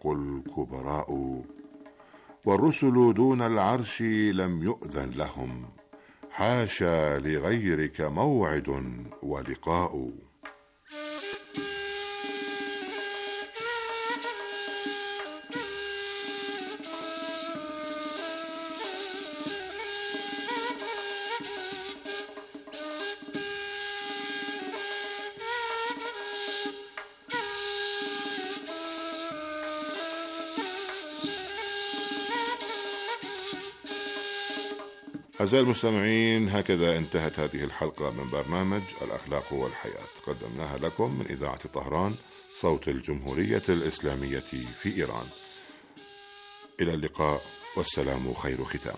الخلق الكبراء، والرسل دون العرش لم يؤذن لهم، حاشا لغيرك موعد ولقاء. أعزائي المستمعين، هكذا انتهت هذه الحلقة من برنامج الأخلاق والحياة، قدمناها لكم من إذاعة طهران، صوت الجمهورية الإسلامية في إيران. إلى اللقاء، والسلام خير ختام.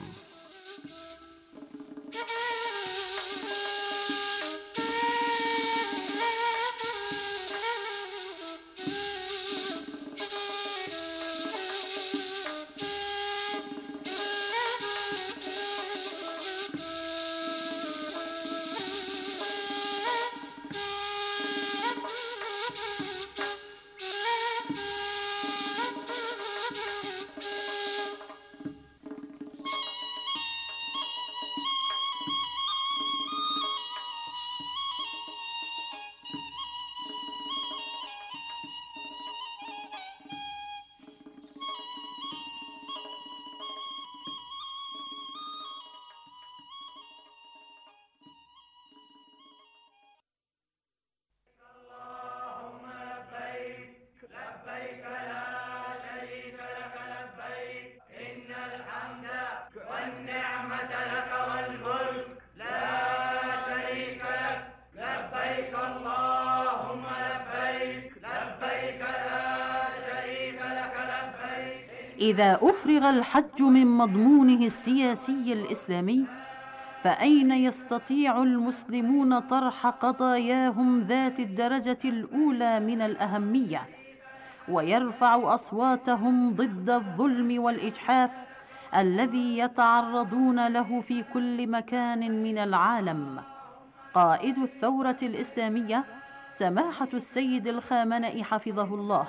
إذا أفرغ الحج من مضمونه السياسي الإسلامي، فأين يستطيع المسلمون طرح قضاياهم ذات الدرجة الأولى من الأهمية، ويرفع أصواتهم ضد الظلم والإجحاف الذي يتعرضون له في كل مكان من العالم؟ قائد الثورة الإسلامية سماحة السيد الخامنئي حفظه الله: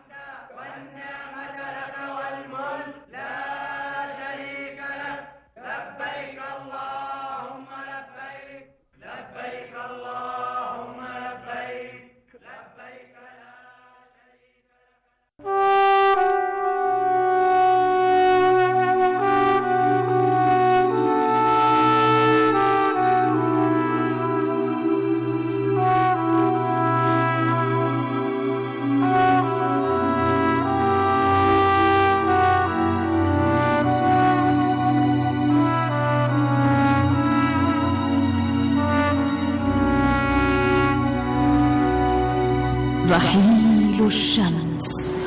رحيل الشمس.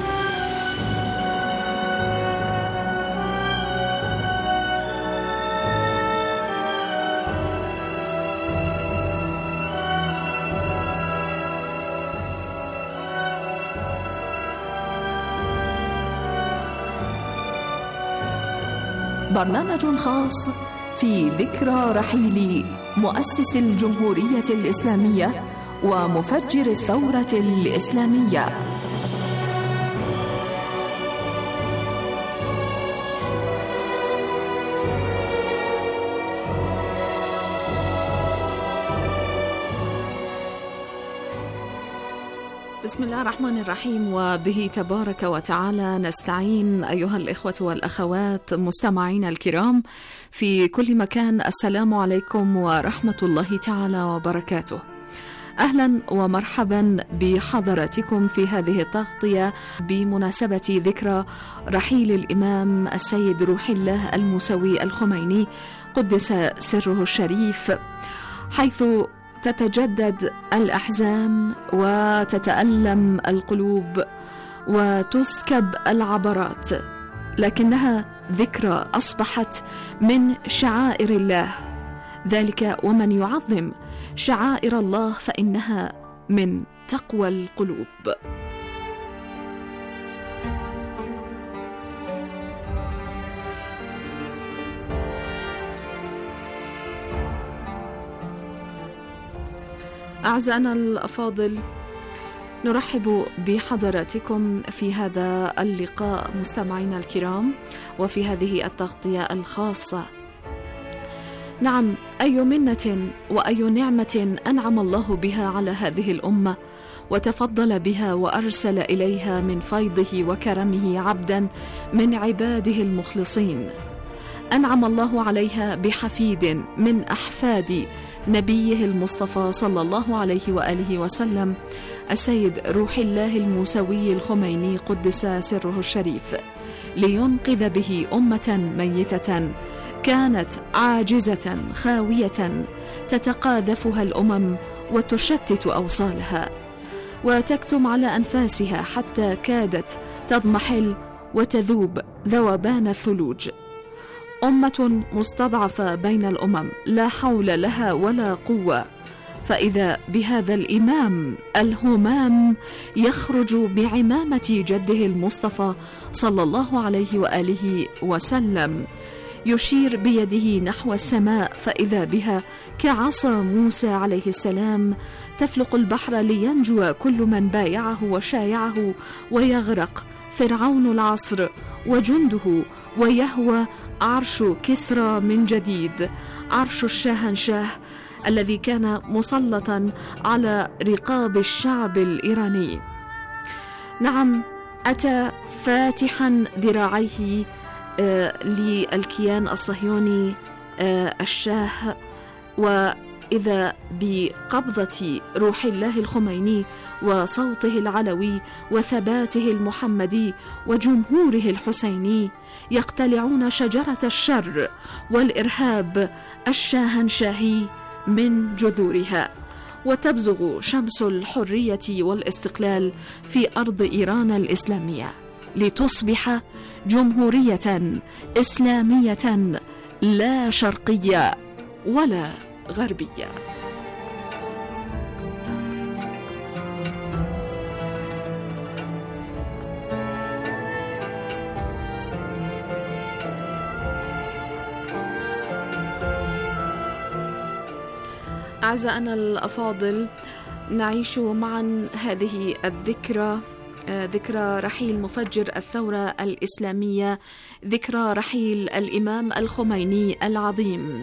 برنامج خاص في ذكرى رحيل مؤسس الجمهورية الإسلامية ومفجر الثورة الإسلامية. بسم الله الرحمن الرحيم، وبه تبارك وتعالى نستعين. أيها الإخوة والأخوات مستمعين الكرام في كل مكان، السلام عليكم ورحمة الله تعالى وبركاته. أهلا ومرحبا بحضراتكم في هذه التغطية بمناسبة ذكرى رحيل الإمام السيد روح الله الموسوي الخميني قدس سره الشريف، حيث تتجدد الأحزان وتتألم القلوب وتسكب العبرات، لكنها ذكرى أصبحت من شعائر الله، ذلك ومن يعظم شعائر الله فإنها من تقوى القلوب. أعزائنا الأفاضل، نرحب بحضراتكم في هذا اللقاء مستمعينا الكرام وفي هذه التغطية الخاصة. نعم، أي منة وأي نعمة أنعم الله بها على هذه الأمة وتفضل بها وأرسل إليها من فيضه وكرمه عبدا من عباده المخلصين. أنعم الله عليها بحفيد من أحفاد نبيه المصطفى صلى الله عليه وآله وسلم، السيد روح الله الموسوي الخميني قدس سره الشريف، لينقذ به أمة ميتة كانت عاجزة خاوية تتقاذفها الأمم وتشتت أوصالها وتكتم على أنفاسها حتى كادت تضمحل وتذوب ذوبان الثلوج. أمة مستضعفة بين الأمم لا حول لها ولا قوة، فإذا بهذا الإمام الهمام يخرج بعمامة جده المصطفى صلى الله عليه وآله وسلم، يشير بيده نحو السماء فإذا بها كعصا موسى عليه السلام تفلق البحر لينجو كل من بايعه وشايعه، ويغرق فرعون العصر وجنده، ويهوى عرش كسرى من جديد، عرش الشاهنشاه الذي كان مسلطا على رقاب الشعب الإيراني. نعم، أتى فاتحا ذراعيه للكيان الصهيوني الشاه، وإذا بقبضة روح الله الخميني وصوته العلوي وثباته المحمدي وجمهوره الحسيني يقتلعون شجرة الشر والإرهاب الشاهنشاهي من جذورها، وتبزغ شمس الحرية والاستقلال في أرض إيران الإسلامية لتصبح جمهورية إسلامية لا شرقية ولا غربية. أعزائنا الأفاضل، نعيش معا هذه الذكرى، ذكرى رحيل مفجر الثورة الإسلامية، ذكرى رحيل الإمام الخميني العظيم.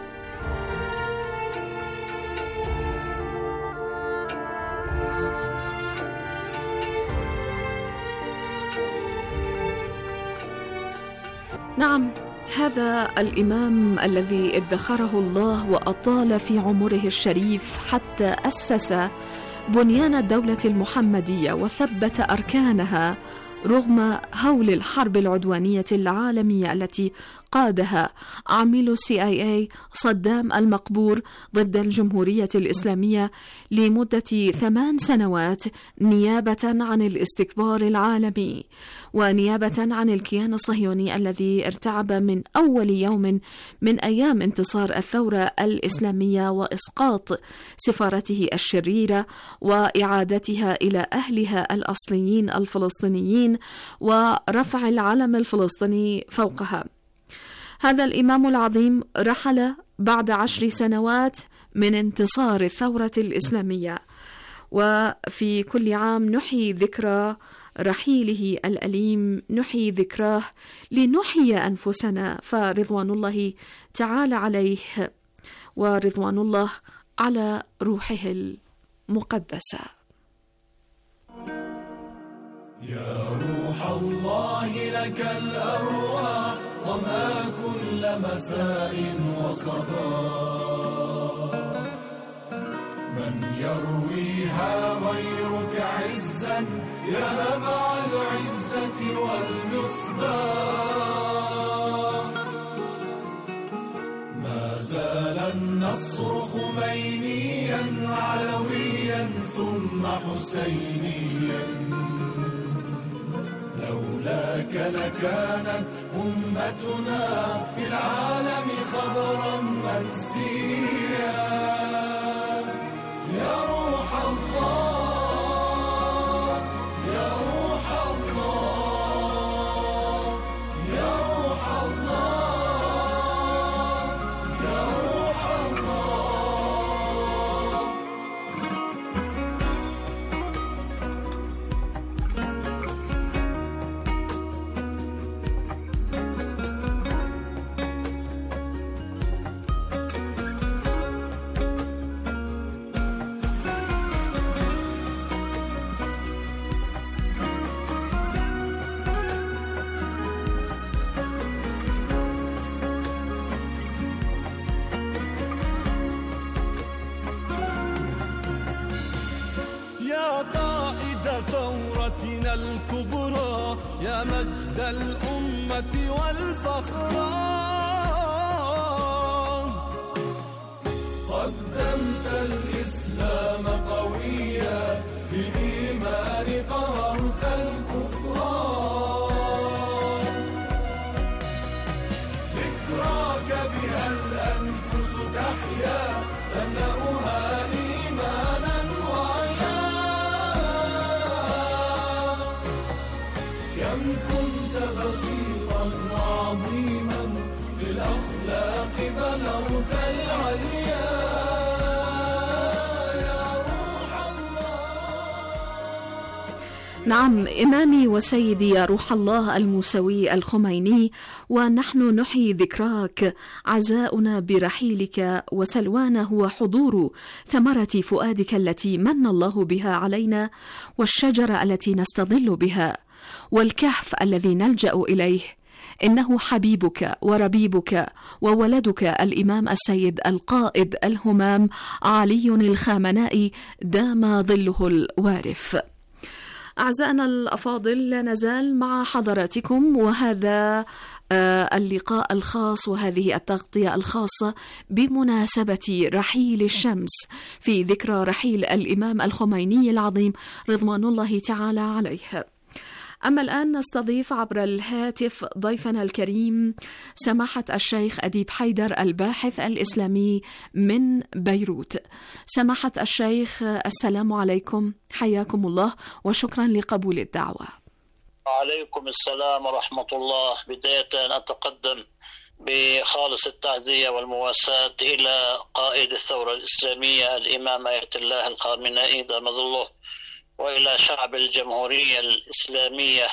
نعم، هذا الإمام الذي ادخره الله وأطال في عمره الشريف حتى أسس بنيان الدولة المحمدية وثبت أركانها رغم هول الحرب العدوانية العالمية التي قادها عميل CIA صدام المقبور ضد الجمهورية الإسلامية لمدة 8 سنوات، نيابة عن الاستكبار العالمي ونيابة عن الكيان الصهيوني الذي ارتعب من أول يوم من أيام انتصار الثورة الإسلامية وإسقاط سفارته الشريرة وإعادتها إلى أهلها الأصليين الفلسطينيين ورفع العلم الفلسطيني فوقها. هذا الإمام العظيم رحل بعد 10 سنوات من انتصار الثورة الإسلامية، وفي كل عام نحيي ذكرى رحيله الأليم، نحيي ذكراه لنحيي أنفسنا، فرضوان الله تعالى عليه ورضوان الله على روحه المقدسة. يا روح الله لك الأرواح وما كل مساء وصباح، من يرويها غيرك عزا يا نبع العزة والمصباح. ما زال النصر خمينيا علويا ثم حسينيا، لولاك لكانت أمتنا في العالم خبرا منسيا. يا روح الله، يا روح الله، يا روح الله، يا روح الله. يا الكبرى يا مجد الأمة والفخرا. قدمت الإسلام قويا بالإيمان قهرت الكفران. ذكراك بها الأنفس تحيا تملأها إيمانا وعيا. كم كنت بصيرا وعظيما في الأخلاق بلغت العليا. نعم، إمامي وسيدي يا روح الله الموسوي الخميني، ونحن نحيي ذكراك. عزاؤنا برحيلك وسلوانا هو حضور ثمرة فؤادك التي من الله بها علينا، والشجرة التي نستظل بها، والكهف الذي نلجأ إليه. إنه حبيبك وربيبك وولدك الإمام السيد القائد الهمام علي الخامنائي دام ظله الوارف. أعزائنا الأفاضل، لا نزال مع حضراتكم، وهذا اللقاء الخاص وهذه التغطية الخاصة بمناسبة رحيل الشمس في ذكرى رحيل الإمام الخميني العظيم رضوان الله تعالى عليه. أما الآن نستضيف عبر الهاتف ضيفنا الكريم سماحة الشيخ أديب حيدر، الباحث الإسلامي من بيروت. سماحة الشيخ، السلام عليكم، حياكم الله وشكرا لقبول الدعوة. وعليكم السلام ورحمة الله. بداية أتقدم بخالص التعزية والمواساة إلى قائد الثورة الإسلامية الإمام آية الله الخامنائي دام ظله، وإلى شعب الجمهورية الإسلامية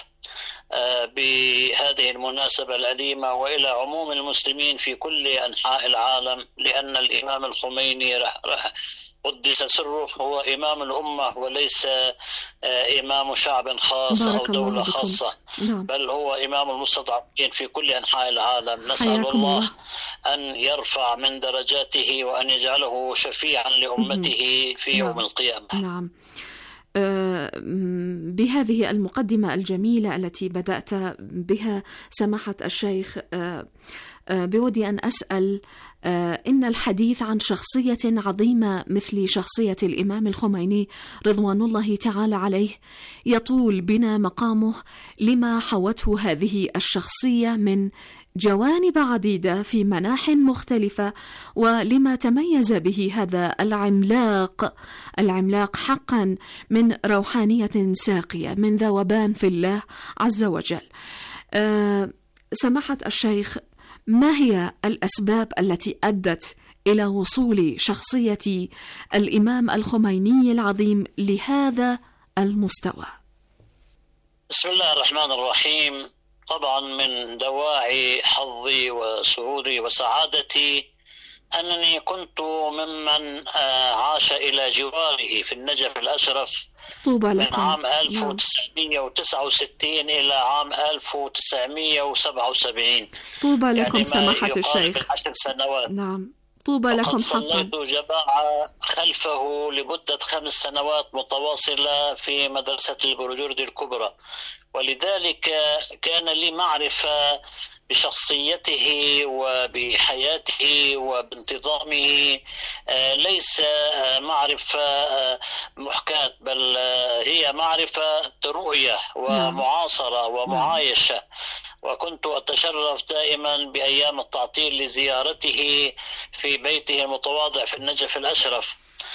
بهذه المناسبة الأليمة، وإلى عموم المسلمين في كل أنحاء العالم، لأن الإمام الخميني قدس سره هو إمام الأمة وليس إمام شعب خاص أو دولة خاصة، بل هو إمام المستضعفين في كل أنحاء العالم. نسأل الله أن يرفع من درجاته وأن يجعله شفيعا لأمته في يوم القيامة. نعم. بهذه المقدمة الجميلة التي بدأت بها سماحة الشيخ، بودي أن أسأل، إن الحديث عن شخصية عظيمة مثل شخصية الإمام الخميني رضوان الله تعالى عليه يطول بنا مقامه لما حوته هذه الشخصية من جوانب عديدة في مناح مختلفة، ولما تميز به هذا العملاق حقا من روحانية ساقية، من ذوبان في الله عز وجل. سماحة الشيخ، ما هي الأسباب التي أدت إلى وصول شخصية الإمام الخميني العظيم لهذا المستوى؟ بسم الله الرحمن الرحيم. طبعا من دواعي حظي وسروري وسعادتي أنني كنت ممن عاش إلى جواره في النجف الأشرف من عام 1969 إلى عام 1977. طوبى لكم سماحة الشيخ. 10 سنوات. نعم، طوبى لكم حقا. صليت جماعة خلفه لمدة 5 سنوات متواصلة في مدرسة البروجردي الكبرى، ولذلك كان لي معرفة بشخصيته وبحياته وبانتظامه، ليس معرفة محكاة، بل هي معرفة رؤية ومعاصرة ومعايشة. وكنت أتشرف دائما بأيام التعطيل لزيارته في بيته المتواضع في النجف الأشرف.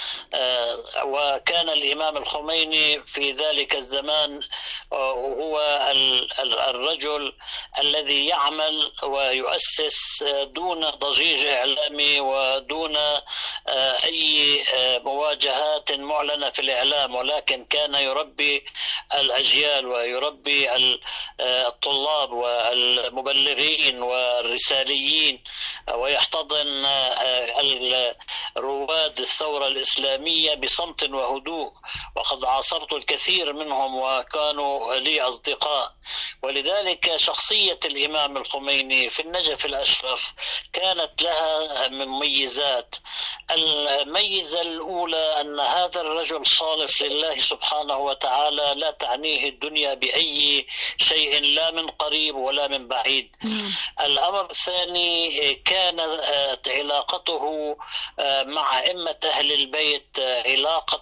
وكان الإمام الخميني في ذلك الزمان هو الرجل الذي يعمل ويؤسس دون ضجيج إعلامي ودون أي مواجهات معلنة في الإعلام، ولكن كان يربي الأجيال ويربي الطلاب والمبلغين والرساليين ويحتضن رواد الثورة الإسلامية بصمت وهدوء، وقد عاصرت الكثير منهم وكانوا لي أصدقاء. ولذلك شخصية الإمام الخميني في النجف الأشرف كانت لها مميزات. الميزة الأولى أن هذا الرجل خالص لله سبحانه وتعالى، لا تعنيه الدنيا بأي شيء لا من قريب ولا من بعيد. الأمر الثاني كانت علاقته مع أئمة أهل البيت علاقة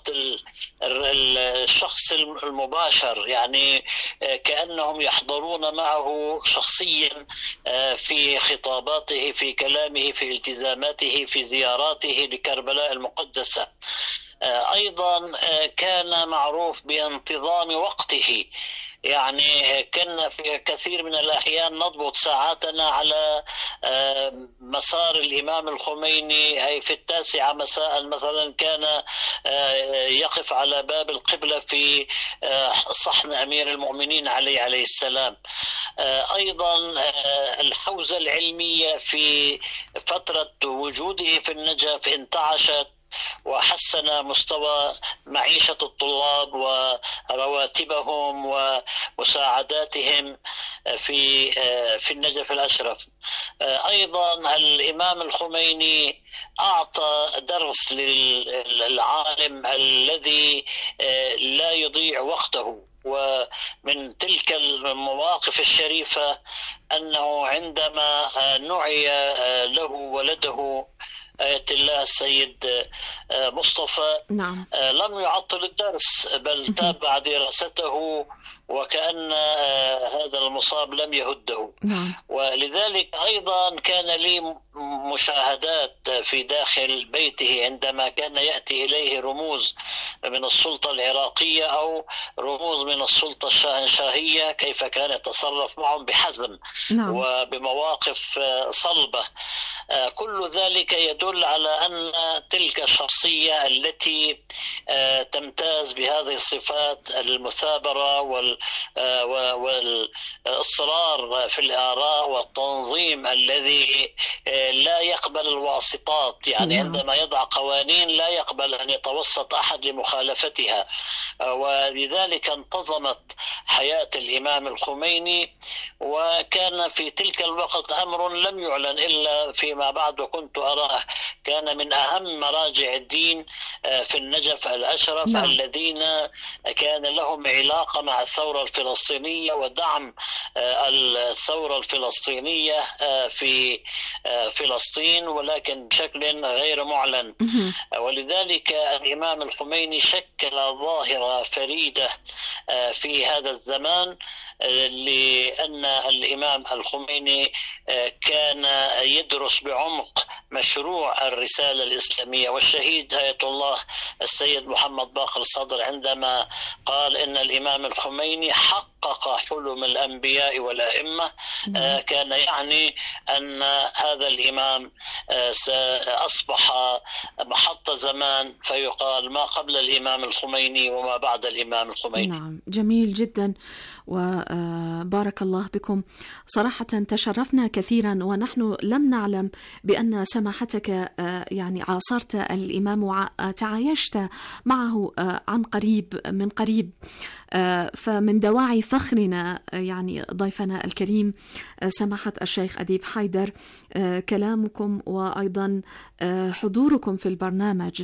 الشخص المباشر، يعني كأنهم يحضرون معه شخصيا في خطاباته، في كلامه، في التزاماته، في زياراته لكربلاء المقدسة. أيضا كان معروف بانتظام وقته، يعني كنا في كثير من الأحيان نضبط ساعاتنا على مسار الإمام الخميني. أي في 9 مساء مثلا كان يقف على باب القبلة في صحن أمير المؤمنين عليه السلام. أيضا الحوزة العلمية في فترة وجوده في النجف انتعشت وحسن مستوى معيشة الطلاب ورواتبهم ومساعداتهم في النجف الأشرف. أيضا الإمام الخميني أعطى درس للعالم الذي لا يضيع وقته. ومن تلك المواقف الشريفة أنه عندما نعي له ولده آية الله السيد مصطفى، نعم. لم يعطل الدرس بل تابع دراسته وكأن هذا المصاب لم يهده. نعم. ولذلك أيضا كان لي مشاهدات في داخل بيته عندما كان يأتي إليه رموز من السلطة العراقية أو رموز من السلطة الشاهنشاهية، كيف كان يتصرف معهم بحزم. نعم. وبمواقف صلبة. كل ذلك يدل على أن تلك الشخصية التي تمتاز بهذه الصفات، المثابرة والإصرار في الآراء والتنظيم الذي لا يقبل الواسطات، يعني عندما يضع قوانين لا يقبل أن يتوسط أحد لمخالفتها. ولذلك انتظمت حياة الإمام الخميني. وكان في تلك الوقت أمر لم يعلن إلا فيما بعد، وكنت أراه كان من أهم مراجع الدين في النجف الأشرف. نعم. الذين كان لهم علاقة مع الثورة الفلسطينية ودعم الثورة الفلسطينية في فلسطين، ولكن بشكل غير معلن. ولذلك الإمام الخميني شكل ظاهرة فريدة في هذا الزمان، لأن الإمام الخميني كان يدرس بعمق مشروع الرسالة الإسلامية. والشهيد آية الله السيد محمد باقر الصدر عندما قال إن الإمام الخميني حقق حلم الأنبياء والأئمة، كان يعني أن هذا الإمام أصبح محط زمان، فيقال ما قبل الإمام الخميني وما بعد الإمام الخميني. نعم، جميل جدا وبارك الله بكم. صراحة تشرفنا كثيرا، ونحن لم نعلم بأن سماحتك يعني عاصرت الإمام وتعايشت معه من قريب. فمن دواعي فخرنا يعني ضيفنا الكريم سماحة الشيخ أديب حيدر، كلامكم وأيضا حضوركم في البرنامج.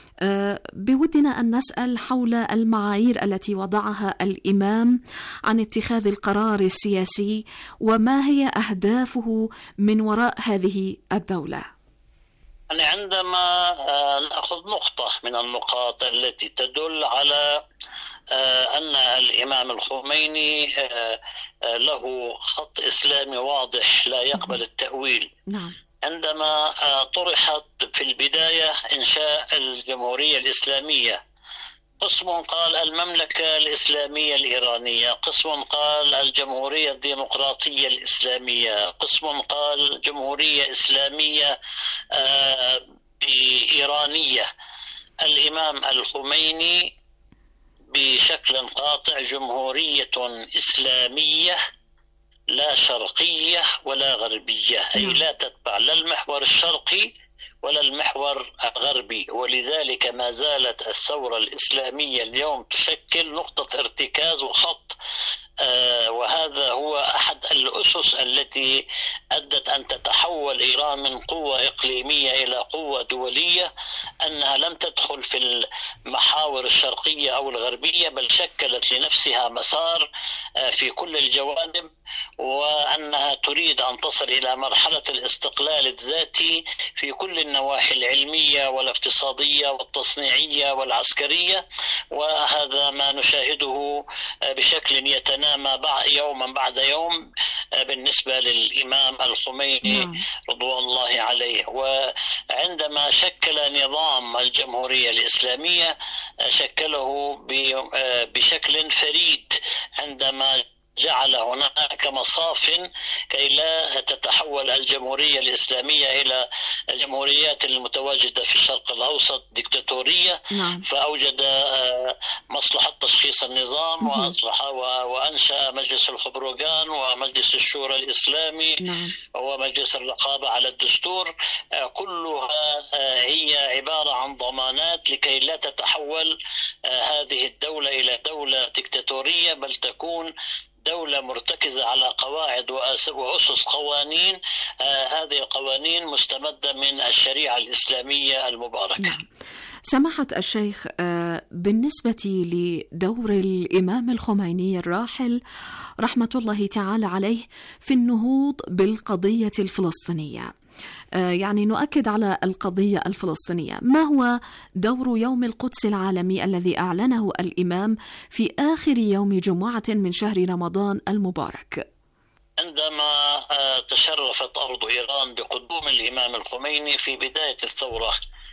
بودنا أن نسأل حول المعايير التي وضعها الإمام عن اتخاذ القرار السياسي، وما هي أهدافه من وراء هذه الدولة. يعني عندما نأخذ نقطة من النقاط التي تدل على أن الإمام الخميني له خط إسلامي واضح لا يقبل التأويل. نعم. عندما طرحت في البداية إنشاء الجمهورية الإسلامية، قسم قال المملكة الإسلامية الإيرانية، قسم قال الجمهورية الديمقراطية الإسلامية، قسم قال جمهورية إسلامية إيرانية. الإمام لا شرقية ولا غربية، أي لا تتبع لا المحور الشرقي ولا المحور الغربي. ولذلك ما زالت الثورة الإسلامية اليوم تشكل نقطة ارتكاز وخط، وهذا هو أحد الأسس التي أدت أن تتحول إيران من قوة إقليمية إلى قوة دولية، أنها لم تدخل في المحاور الشرقية أو الغربية، بل شكلت لنفسها مسار في كل الجوانب، وأنها تريد أن تصل إلى مرحلة الاستقلال الذاتي في كل النواحي العلمية والاقتصادية والتصنيعية والعسكرية. وهذا ما نشاهده بشكل يتنامى يوما بعد يوم بالنسبة للإمام الخميني رضوان الله عليه. وعندما شكل نظام الجمهورية الإسلامية شكله بشكل فريد، عندما جعل هناك مصاف كي لا تتحول الجمهورية الإسلامية إلى الجمهوريات المتواجدة في الشرق الأوسط ديكتاتورية. فأوجد مصلحة تشخيص النظام وأنشأ مجلس الخبرغان ومجلس الشورى الإسلامي ومجلس الرقابة على الدستور، كلها هي عبارة عن ضمانات لكي لا تتحول هذه الدولة إلى دولة ديكتاتورية، بل تكون دولة مرتكزة على قواعد وأسس قوانين. هذه القوانين مستمدة من الشريعة الإسلامية المباركة. سماحة الشيخ، بالنسبة لدور الإمام الخميني الراحل رحمة الله تعالى عليه في النهوض بالقضية الفلسطينية، يعني نؤكد على القضية الفلسطينية، ما هو دور يوم القدس العالمي الذي أعلنه الإمام في آخر يوم جمعة من شهر رمضان المبارك؟ عندما تشرفت أرض إيران بقدوم الإمام الخميني في بداية الثورة،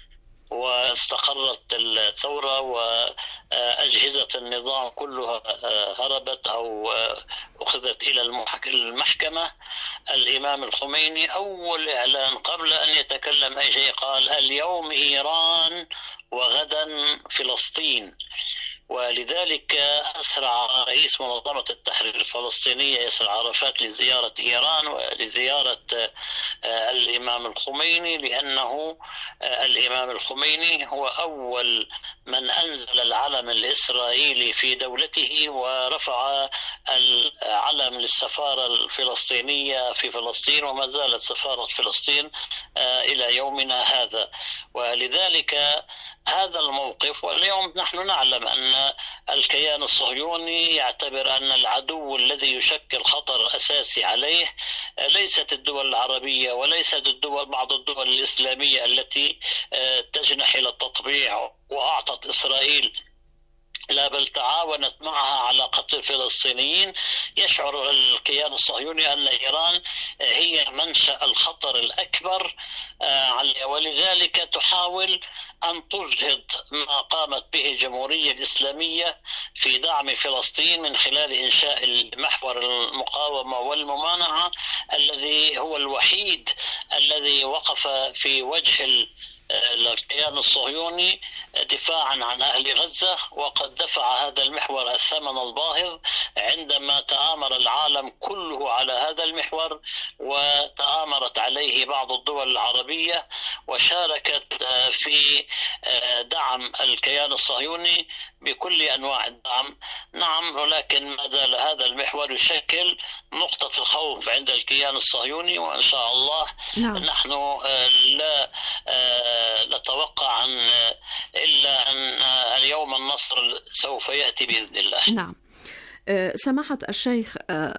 واستقرت الثورة وأجهزة النظام كلها هربت أو أخذت إلى المحكمة، الإمام الخميني أول إعلان قبل أن يتكلم أي شيء قال: اليوم إيران وغدا فلسطين. ولذلك أسرع رئيس منظمة التحرير الفلسطينية ياسر عرفات لزيارة إيران ولزيارة الإمام الخميني، لأنه الإمام الخميني هو أول من أنزل العلم الإسرائيلي في دولته ورفع العلم للسفارة الفلسطينية في فلسطين، وما زالت سفارة فلسطين إلى يومنا هذا. ولذلك هذا الموقف، واليوم نحن نعلم أن الكيان الصهيوني يعتبر أن العدو الذي يشكل خطر أساسي عليه ليست الدول العربية وليست بعض الدول الإسلامية التي تجنح إلى التطبيع وأعطت إسرائيل، لا بل تعاونت معها على قتل الفلسطينيين. يشعر الكيان الصهيوني أن إيران هي منشأ الخطر الأكبر، ولذلك تحاول أن تجهض ما قامت به الجمهورية الإسلامية في دعم فلسطين من خلال إنشاء محور المقاومة والممانعة الذي هو الوحيد الذي وقف في وجه الكيان الصهيوني دفاعا عن أهل غزة. وقد دفع هذا المحور الثمن الباهظ عندما تآمر العالم كله على هذا المحور، وتآمرت عليه بعض الدول العربية وشاركت في دعم الكيان الصهيوني بكل أنواع الدعم. نعم، ولكن ما زال هذا المحور يشكل نقطة الخوف عند الكيان الصهيوني، وإن شاء الله نحن لا نتوقع إلا أن اليوم النصر سوف يأتي بإذن الله. نعم. سماحة الشيخ،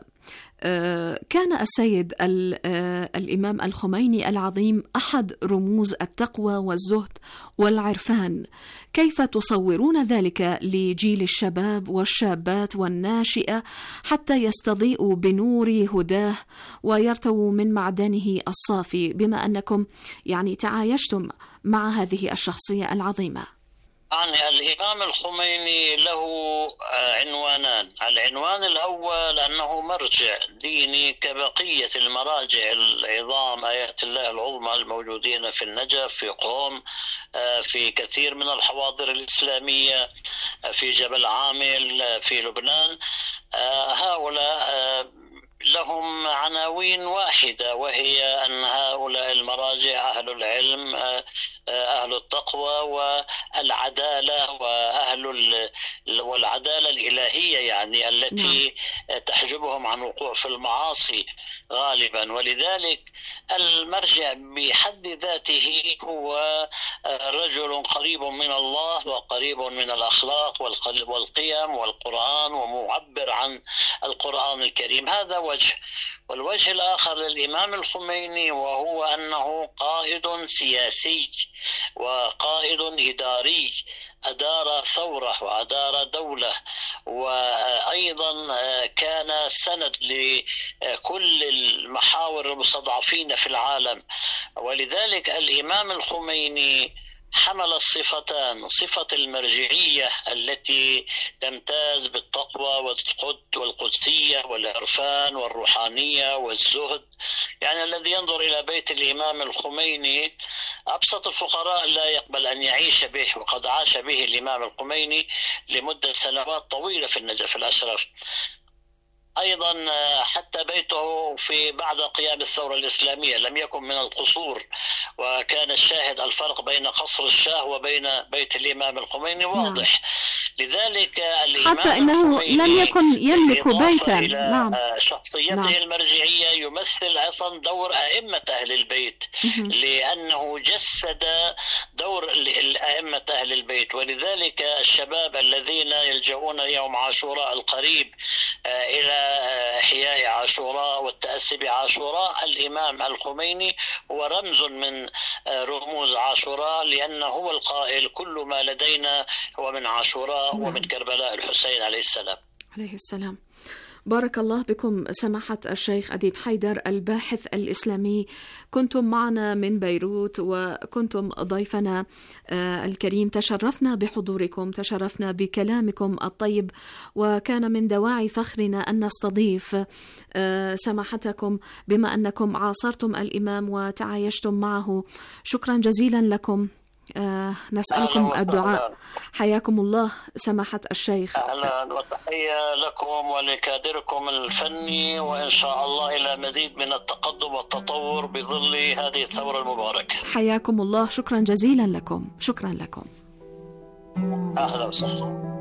كان السيد الإمام الخميني العظيم أحد رموز التقوى والزهد والعرفان، كيف تصورون ذلك لجيل الشباب والشابات والناشئة حتى يستضيئوا بنور هداه ويرتووا من معدنه الصافي، بما أنكم يعني تعايشتم مع هذه الشخصية العظيمة؟ يعني الإمام الخميني له عنوانان. العنوان الأول أنه مرجع ديني كبقية المراجع العظام آيات الله العظمى الموجودين في النجف، في قوم، في كثير من الحواضر الإسلامية، في جبل عامل، في لبنان. هؤلاء لهم عناوين واحدة، وهي أن هؤلاء المراجع أهل العلم، أهل التقوى والعدالة، والعدالة الإلهية يعني التي تحجبهم عن وقوع في المعاصي غالبا. ولذلك المرجع بحد ذاته هو رجل قريب من الله وقريب من الأخلاق والقيم والقرآن ومعبر عن القرآن الكريم. هذا وجه. والوجه الآخر للإمام الخميني وهو أنه قائد سياسي وقائد إداري، أدار ثورة وأدار دولة، وأيضا كان سند لكل المحاور المستضعفين في العالم. ولذلك الإمام الخميني حمل الصفتان، صفة المرجعية التي تمتاز بالتقوى والقدسية والعرفان والروحانية والزهد. يعني الذي ينظر إلى بيت الإمام الخميني أبسط الفقراء لا يقبل أن يعيش به، وقد عاش به الإمام الخميني لمدة سنوات طويلة في النجف الأشرف. أيضا حتى بيته في بعد قيام الثورة الإسلامية لم يكن من القصور، وكان الشاهد الفرق بين قصر الشاه وبين بيت الإمام الخميني واضح. لذلك الإمام حتى أنه لم يكن يملك بيتا. شخصيته المرجعية يمثل أيضا دور أئمة أهل البيت، لأنه جسد دور أئمة أهل البيت. ولذلك الشباب الذين يلجؤون يوم عاشوراء القريب إلى إحياء عاشوراء والتأسي بعاشوراء، الإمام الخميني هو رمز من رموز عاشوراء، لأنه هو القائل كل ما لدينا هو من عاشوراء ومن كربلاء الحسين عليه السلام. عليه السلام. بارك الله بكم سماحة الشيخ أديب حيدر الباحث الإسلامي، كنتم معنا من بيروت وكنتم ضيفنا الكريم. تشرفنا بحضوركم، تشرفنا بكلامكم الطيب، وكان من دواعي فخرنا أن نستضيف سماحتكم بما أنكم عاصرتم الإمام وتعايشتم معه. شكرا جزيلا لكم. نسألكم الدعاء. حياكم الله سماحة الشيخ. أهلا وتحية لكم ولكادركم الفني، وإن شاء الله إلى مزيد من التقدم والتطور بظل هذه الثورة المباركة. حياكم الله. شكرا جزيلا لكم. شكرا لكم. أهلا وسهلا.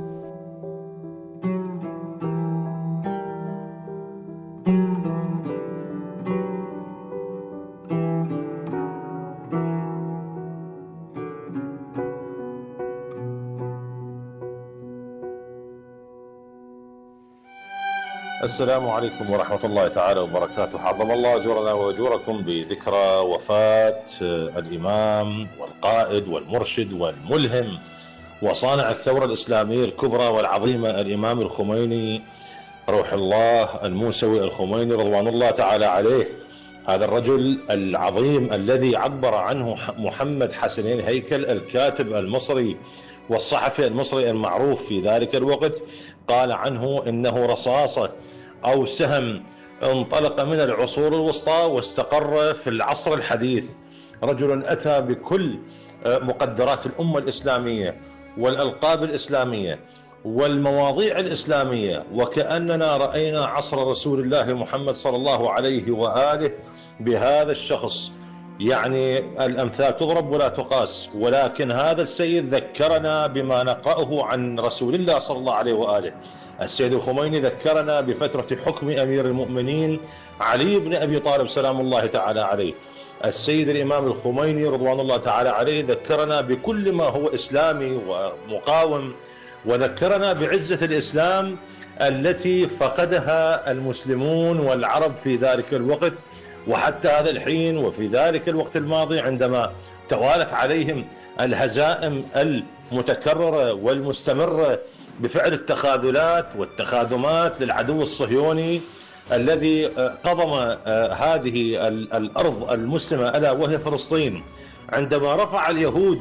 السلام عليكم ورحمة الله تعالى وبركاته. عظم الله أجورنا وأجوركم بذكرى وفاة الإمام والقائد والمرشد والملهم وصانع الثورة الإسلامية الكبرى والعظيمة الإمام الخميني روح الله الموسوي الخميني رضوان الله تعالى عليه. هذا الرجل العظيم الذي عبر عنه محمد حسنين هيكل الكاتب المصري والصحفي المصري المعروف في ذلك الوقت، قال عنه إنه رصاصة أو سهم انطلق من العصور الوسطى واستقر في العصر الحديث. رجل أتى بكل مقدرات الأمة الإسلامية والألقاب الإسلامية والمواضيع الإسلامية، وكأننا رأينا عصر رسول الله محمد صلى الله عليه وآله بهذا الشخص. يعني الأمثال تضرب ولا تقاس، ولكن هذا السيد ذكرنا بما نقرأه عن رسول الله صلى الله عليه وآله. السيد الخميني ذكرنا بفترة حكم أمير المؤمنين علي بن أبي طالب سلام الله تعالى عليه. السيد الإمام الخميني رضوان الله تعالى عليه ذكرنا بكل ما هو إسلامي ومقاوم، وذكرنا بعزة الإسلام التي فقدها المسلمون والعرب في ذلك الوقت وحتى هذا الحين، وفي ذلك الوقت الماضي عندما توالت عليهم الهزائم المتكررة والمستمرة بفعل التخاذلات والتخاذمات للعدو الصهيوني الذي قضم هذه الأرض المسلمة ألا وهي فلسطين. عندما رفع اليهود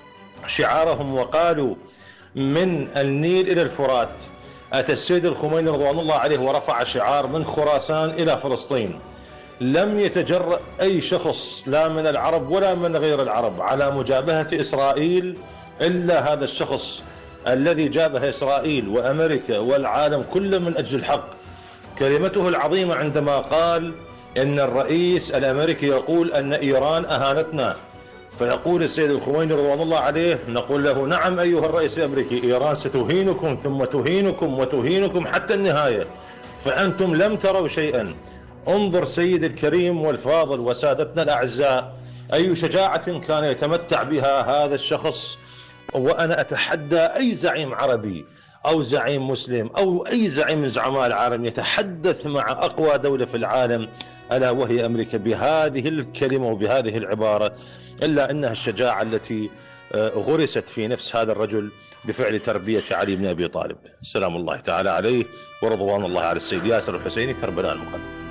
شعارهم وقالوا من النيل إلى الفرات، أتى السيد الخميني رضوان الله عليه ورفع شعار من خراسان إلى فلسطين. لم يتجرأ أي شخص لا من العرب ولا من غير العرب على مجابهة إسرائيل إلا هذا الشخص الذي جابه إسرائيل وأمريكا والعالم كله من أجل الحق. كلمته العظيمة عندما قال إن الرئيس الأمريكي يقول أن إيران أهانتنا، فيقول السيد الخميني رضوان الله عليه، نقول له نعم أيها الرئيس الأمريكي، إيران ستهينكم ثم تهينكم وتهينكم حتى النهاية، فأنتم لم تروا شيئا. انظر سيد الكريم والفاضل وسادتنا الأعزاء، أي شجاعة كان يتمتع بها هذا الشخص. وأنا أتحدى أي زعيم عربي أو زعيم مسلم أو أي زعيم من زعماء العالم يتحدث مع أقوى دولة في العالم ألا وهي أمريكا بهذه الكلمة وبهذه العبارة، إلا أنها الشجاعة التي غرست في نفس هذا الرجل بفعل تربية علي بن أبي طالب سلام الله تعالى عليه ورضوان الله على السيد ياسر الحسيني كربلاء المقدم.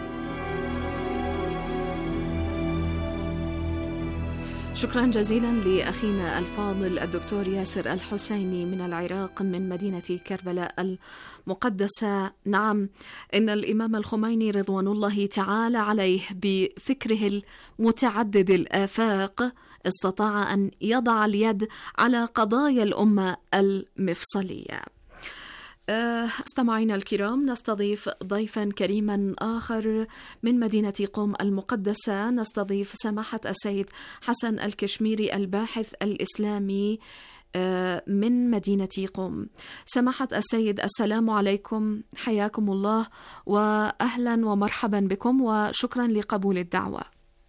شكرا جزيلا لأخينا الفاضل الدكتور ياسر الحسيني من العراق من مدينة كربلاء المقدسة. نعم، إن الإمام الخميني رضوان الله تعالى عليه بفكره المتعدد الآفاق استطاع أن يضع اليد على قضايا الأمة المفصلية. استمعينا الكرام، نستضيف ضيفا كريما آخر من مدينة قم المقدسة. نستضيف سماحة السيد حسن الكشميري الباحث الإسلامي من مدينة قم. سماحة السيد، السلام عليكم، حياكم الله وأهلا ومرحبا بكم وشكرا لقبول الدعوة.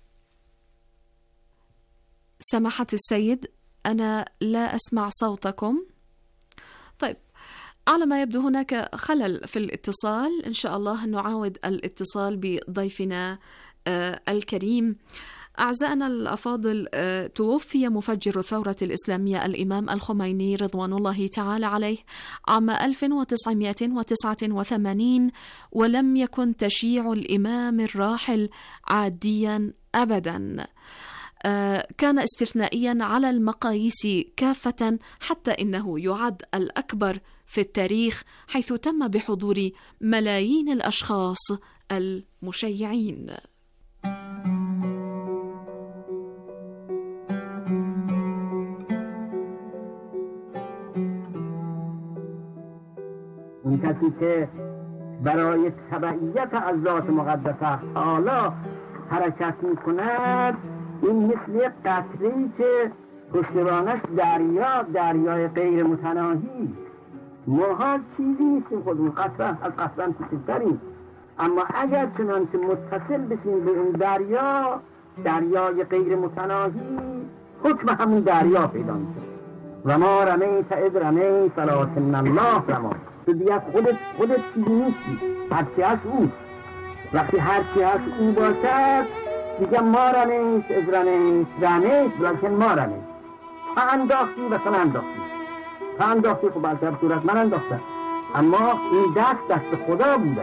سماحة السيد، أنا لا أسمع صوتكم. طيب، على ما يبدو هناك خلل في الاتصال، إن شاء الله نعاود الاتصال بضيفنا الكريم. أعزائنا الأفاضل، توفي مفجر الثورة الإسلامية الإمام الخميني رضوان الله تعالى عليه عام 1989، ولم يكن تشييع الإمام الراحل عاديا أبدا. كان استثنائيا على المقاييس كافة، حتى إنه يعد الأكبر في التاريخ، حيث تم بحضور ملايين الأشخاص المشيعين. اون کسی که برای تبعیت از ذات مقدسه حالا حرکت میکند، این مثل یک قطره‌ای که پشتوانش دریای غیر متناهی. ما چیزی نیستیم، خودمون قطره از قطره کوچکتریم، اما اگر چنانچه متصل بشیم به اون دریای غیر متناهی، حکم همون دریا پیدا میشه. و ما رمیت اذ رمیت ولکن الله رمی. تو دیگه خودت چیزی نیستی، هرچی هست اوست. وقتی هرچی هست او باشد، دیگه ما رمیت اذ رمیت ولکن ما رمیت. تو انداختی و تو انداختی. تو انداختی، خب از در صورت من انداختم، اما این دست خدا بوده.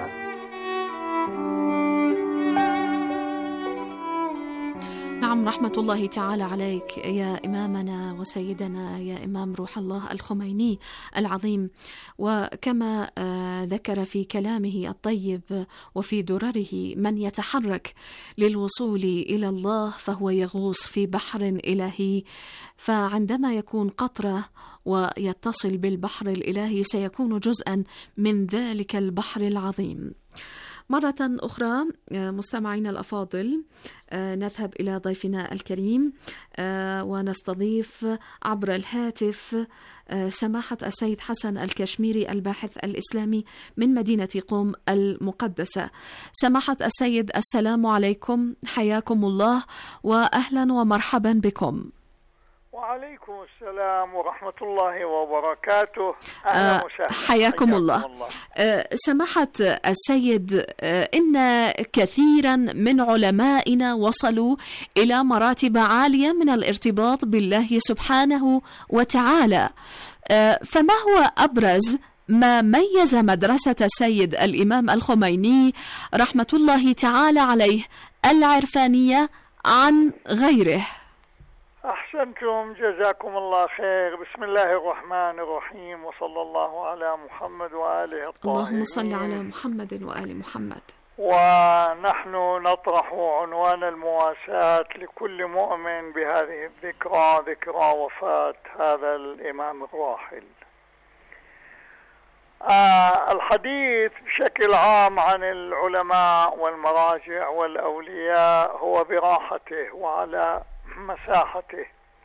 نعم، رحمة الله تعالى عليك يا إمامنا وسيدنا يا إمام روح الله الخميني العظيم. وكما ذكر في كلامه الطيب وفي درره: من يتحرك للوصول إلى الله فهو يغوص في بحر إلهي، فعندما يكون قطرة ويتصل بالبحر الإلهي سيكون جزءا من ذلك البحر العظيم. مرة أخرى مستمعينا الأفاضل، نذهب إلى ضيفنا الكريم ونستضيف عبر الهاتف سماحة السيد حسن الكشميري الباحث الإسلامي من مدينة قم المقدسة. سماحة السيد، السلام عليكم، حياكم الله وأهلا ومرحبا بكم. وعليكم السلام ورحمة الله وبركاته. حياكم الله. سماحة السيد، إن كثيرا من علمائنا وصلوا إلى مراتب عالية من الارتباط بالله سبحانه وتعالى، فما هو أبرز ما ميز مدرسة السيد الإمام الخميني رحمة الله تعالى عليه العرفانية عن غيره؟ أحسنتم، جزاكم الله خير. بسم الله الرحمن الرحيم، وصلى الله على محمد وآله الطاهرين. اللهم صل على محمد وآل محمد. ونحن نطرح عنوان المواساة لكل مؤمن بهذه الذكرى، ذكرى وفاة هذا الإمام الراحل. الحديث بشكل عام عن العلماء والمراجع والأولياء هو براحته وعلى مساحته،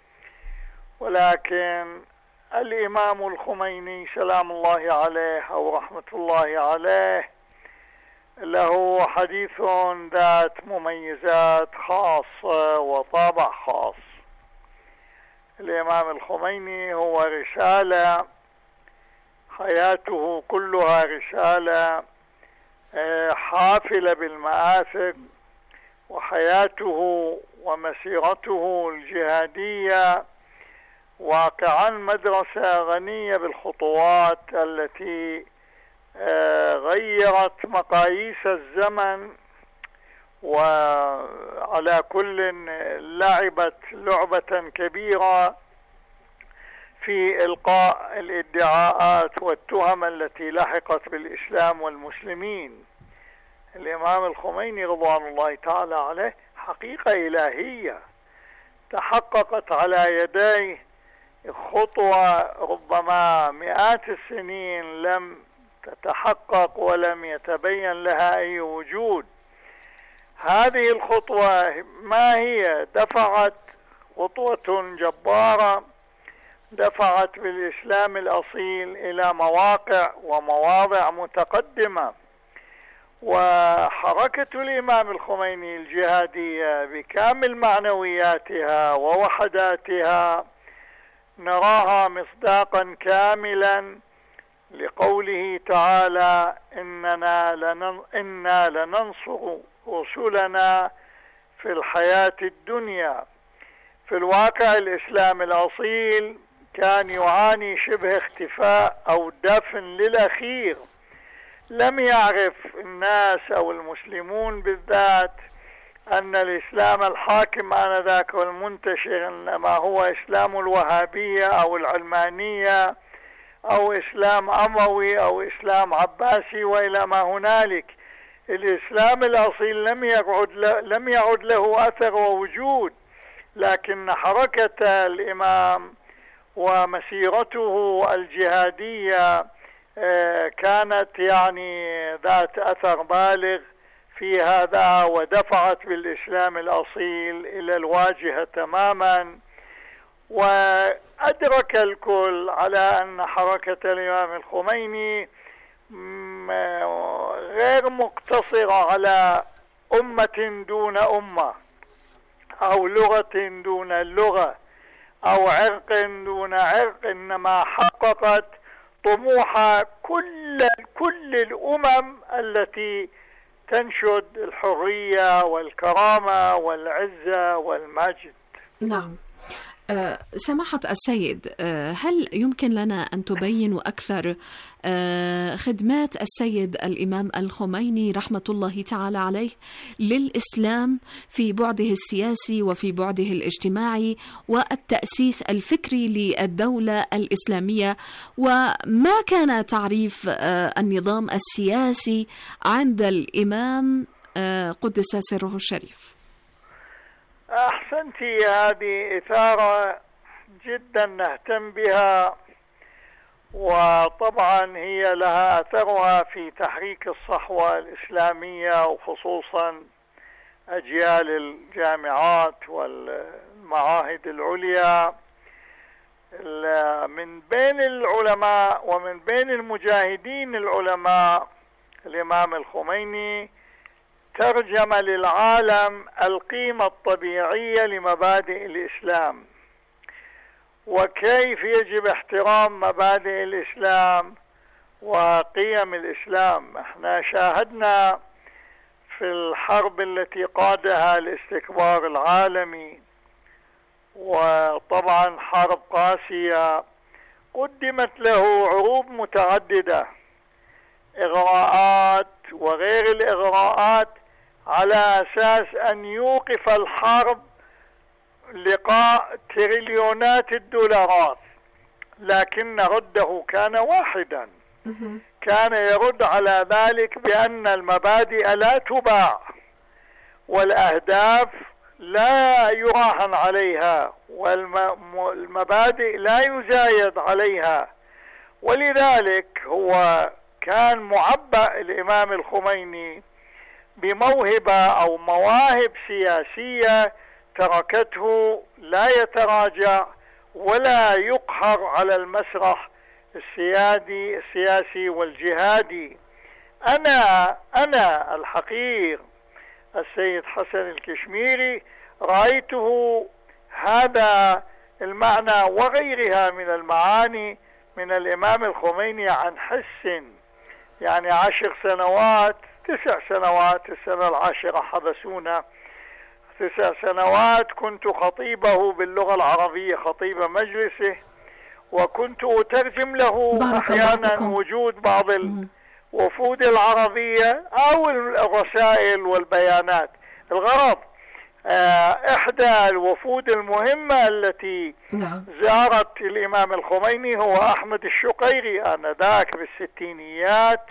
ولكن الإمام الخميني سلام الله عليه أو رحمة الله عليه له حديث ذات مميزات خاصة وطابع خاص. الإمام الخميني هو رسالة، حياته كلها رسالة حافلة بالمآثر، وحياته ومسيرته الجهادية واقعا مدرسة غنية بالخطوات التي غيرت مقاييس الزمن، وعلى كل لعبت لعبة كبيرة في إلقاء الادعاءات والتهم التي لحقت بالإسلام والمسلمين. الإمام الخميني رضوان الله تعالى عليه حقيقة إلهية تحققت على يديه، خطوة ربما مئات السنين لم تتحقق ولم يتبين لها أي وجود. هذه الخطوة ما هي؟ دفعت خطوة جبارة، دفعت بالإسلام الأصيل إلى مواقع ومواضع متقدمة. وحركة الإمام الخميني الجهادية بكامل معنوياتها ووحداتها نراها مصداقا كاملا لقوله تعالى: إنا لننصر رسلنا في الحياة الدنيا. في الواقع الإسلام الأصيل كان يعاني شبه اختفاء أو دفن للأخير. لم يعرف الناس أو المسلمون بالذات أن الإسلام الحاكم آنذاك والمنتشر إنما هو إسلام الوهابية أو العلمانية أو إسلام أموي أو إسلام عباسي وإلى ما هنالك. الإسلام الأصيل لم يعد له أثر ووجود، لكن حركة الإمام ومسيرته الجهادية كانت ذات أثر بالغ في هذا، ودفعت بالإسلام الأصيل إلى الواجهة تماما. وأدرك الكل على أن حركة الإمام الخميني غير مقتصرة على أمة دون أمة أو لغة دون لغة أو عرق دون عرق، إنما حققت طموح كل الأمم التي تنشد الحرية والكرامة والعزة والمجد. نعم. سماحة السيد، هل يمكن لنا أن تبينوا أكثر خدمات السيد الإمام الخميني رحمة الله تعالى عليه للإسلام في بعده السياسي وفي بعده الاجتماعي والتأسيس الفكري للدولة الإسلامية، وما كان تعريف النظام السياسي عند الإمام قدس سره الشريف؟ أحسنتي، هذه إثارة جدا نهتم بها، وطبعا هي لها أثرها في تحريك الصحوة الإسلامية وخصوصا أجيال الجامعات والمعاهد العليا. من بين العلماء ومن بين المجاهدين العلماء الإمام الخميني ترجم للعالم القيمة الطبيعية لمبادئ الإسلام، وكيف يجب احترام مبادئ الإسلام وقيم الإسلام. احنا شاهدنا في الحرب التي قادها الاستكبار العالمي، وطبعا حرب قاسية قدمت له عروض متعددة، إغراءات وغير الإغراءات، على أساس أن يوقف الحرب لقاء تريليونات الدولارات، لكن رده كان واحدا. كان يرد على ذلك بأن المبادئ لا تباع والأهداف لا يراهن عليها والمبادئ لا يزايد عليها، ولذلك هو كان معبأ الإمام الخميني بموهبة أو مواهب سياسية تركته لا يتراجع ولا يقهر على المسرح السياسي والجهادي. أنا الحقير السيد حسن الكشميري رأيته هذا المعنى وغيرها من المعاني من الإمام الخميني عن حس. يعني 10 سنوات 9 سنوات، السنة 10 حبسونا، 9 سنوات كنت خطيبه باللغة العربية، خطيب مجلسه، وكنت أترجم له أحيانا وجود بعض الوفود العربية أو الرسائل والبيانات. الغرض إحدى الوفود المهمة التي زارت الإمام الخميني هو أحمد الشقيري آنذاك بالستينيات،